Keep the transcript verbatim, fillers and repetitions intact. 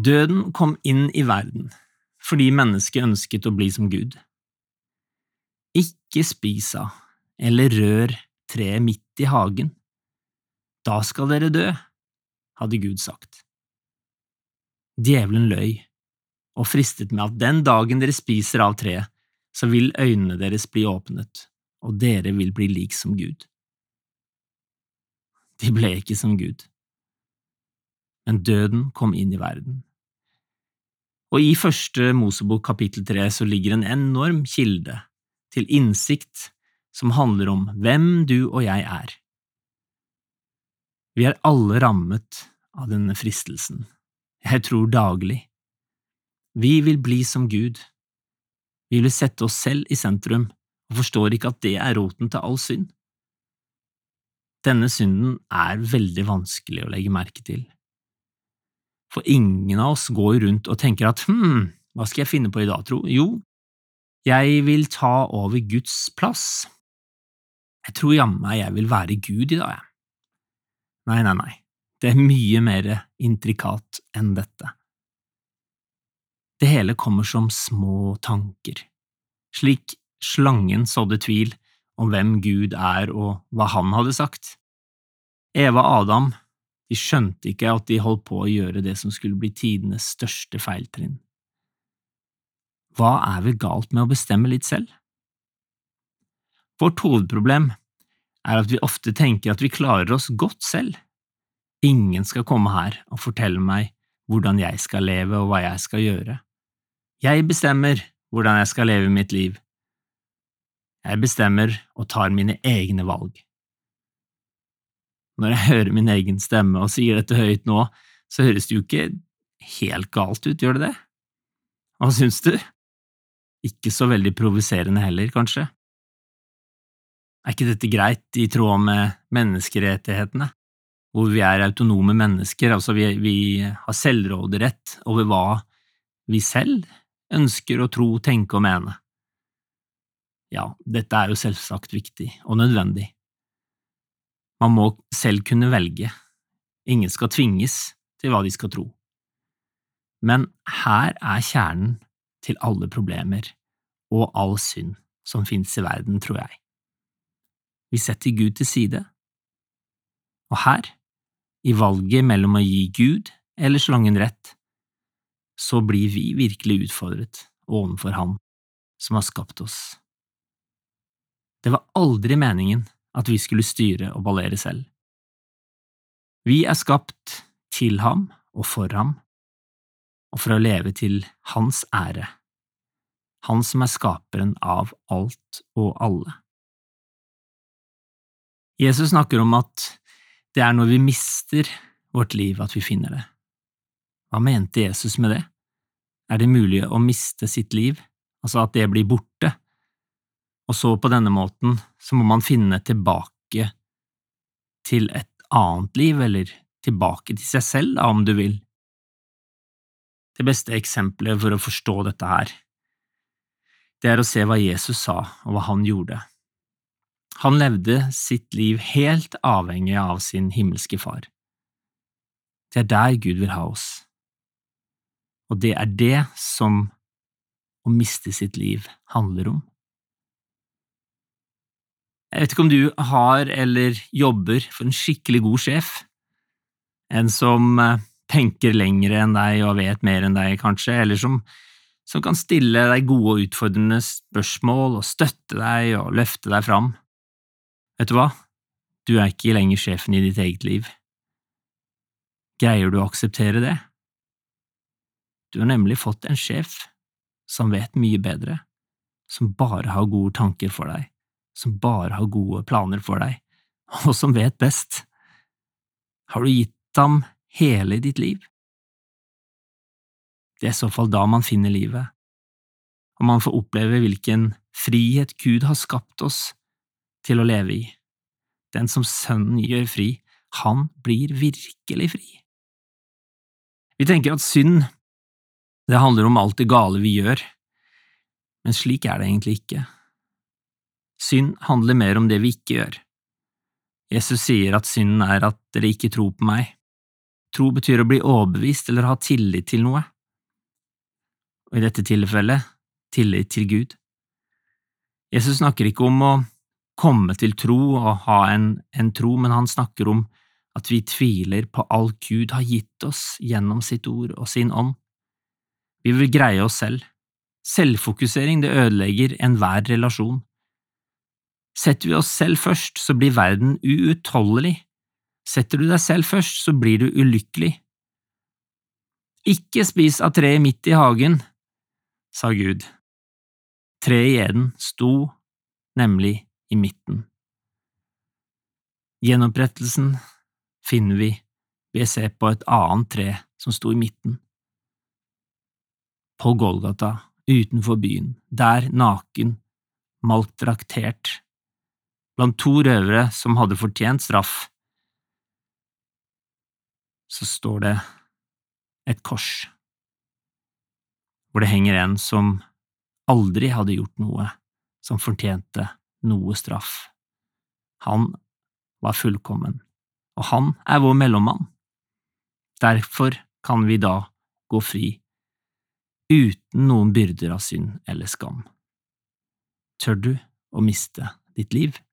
Døden kom inn i verden fordi mennesket ønsket å bli som Gud. Ikke spis av eller rør treet midt i hagen. Da skal dere dø, hadde Gud sagt. Djevelen løy og fristet med at den dagen dere spiser av treet, så vil øynene deres bli åpnet, og dere vil bli lik som Gud. De ble ikke som Gud, men døden kom inn i verden. Og i første Mosebok kapittel tre så ligger en enorm kilde til innsikt som handler om hvem du og jeg er. Vi er alle rammet av denne fristelsen. Jeg tror daglig. Vi vil bli som Gud. Vi vil sette oss selv i sentrum, og forstår ikke at det er roten til all synd. Denne synden er veldig vanskelig å legge merke til. For ingen av oss går rundt og tenker at hm, hva skal jeg finne på i dag, tro? Jo, jeg vil ta over Guds plass. Jeg tror jammen jeg vil være Gud i dag, jeg. Nei, nei, nei, det er mye mer intrikat enn dette. Det hele kommer som små tanker, slik slangen sådde tvil om hvem Gud er og hva han hadde sagt. Eva og Adam, de skjønte ikke at de holdt på å gjøre det som skulle bli tidenes største feiltrinn. Hva er vel galt med å bestemme litt selv? Vårt hovedproblem er at vi ofte tenker at vi klarer oss godt selv. Ingen skal komme her og fortelle meg hvordan jeg skal leve og hva jeg skal gjøre. Jeg bestemmer hvordan jeg skal leve mitt liv. Jeg bestemmer og tar mine egne valg. Når jeg hører min egen stemme og sier dette høyt nå, så høres det jo ikke helt galt ut, gjør det det? Hva syns du? Ikke så veldig provoserende heller, kanskje? Er ikke dette greit i tråd med menneskerettighetene, hvor vi er autonome mennesker, altså vi, vi har selvråderett over hva vi selv ønsker å tro, tenke og mene? Ja, dette er jo selvsagt viktig og nødvendig. Man må selv kunne velge. Ingen skal tvinges til hva de skal tro. Men her er kjernen til alle problemer og all synd som finnes i verden, tror jeg. Vi setter Gud til side. Og her, i valget mellom å gi Gud eller slangen rett, så blir vi virkelig utfordret ovenfor Han som har skapt oss. Det var aldri meningen at vi skulle styre og ballere selv. Vi er skapt til ham og for ham, og for å leve til hans ære, han som er skaperen av alt og alle. Jesus snakker om at det er når vi mister vårt liv at vi finner det. Hva mente Jesus med det? Er det mulig å miste sitt liv, altså at det blir borte? Og så på denne måten så må man finne tilbake til et annet liv, eller tilbake til seg selv, da, om du vil. Det beste eksempelet for å forstå dette her, det er å se hva Jesus sa og hva han gjorde. Han levde sitt liv helt avhengig av sin himmelske far. Det er der Gud vil ha oss. Og det er det som å miste sitt liv handler om. Jeg vet ikke om du har eller jobber for en skikkelig god sjef, en som tenker lengre enn deg og vet mer enn deg kanskje, eller som, som kan stille deg gode og utfordrende spørsmål og støtte deg og løfte deg fram. Vet du hva? Du er ikke lenger sjefen i ditt eget liv. Greier du å akseptere det? Du har nemlig fått en sjef som vet mye bedre, som bare har gode tanker for deg, som bare har gode planer for deg, og som vet best. Har du gitt ham hele ditt liv? Det er i så fall da man finner livet, og man får oppleve hvilken frihet Gud har skapt oss til å leve i. Den som Sønnen gjør fri, han blir virkelig fri. Vi tenker at synd, det handler om alt det gale vi gjør, men slik er det egentlig ikke. Synd handler mer om det vi ikke gjør. Jesus sier at synden er at dere ikke tror på meg. Tro betyr å bli overbevist eller ha tillit til noe, og i dette tilfellet tillit til Gud. Jesus snakker ikke om å komme til tro og ha en, en tro, men han snakker om at vi tviler på alt Gud har gitt oss gjennom sitt ord og sin ånd. Vi vil greie oss selv. Selvfokusering det ødelegger enhver relasjon. Setter vi oss selv først, så blir verden uutholdelig. Setter du deg selv først, så blir du ulykkelig. Ikke spis av treet midt i hagen, sa Gud. Treet i Eden sto nemlig i midten. Gjenopprettelsen finner vi ved å se på et annet tre som sto i midten. På Golgata, utenfor byen, der naken, maltraktert, blant to røvere som hadde fortjent straff, så står det et kors, hvor det henger en som aldri hadde gjort noe som fortjente noe straff. Han var fullkommen, og han er vår mellommann. Derfor kan vi da gå fri, uten noen byrder av synd eller skam. Tør du å miste ditt liv?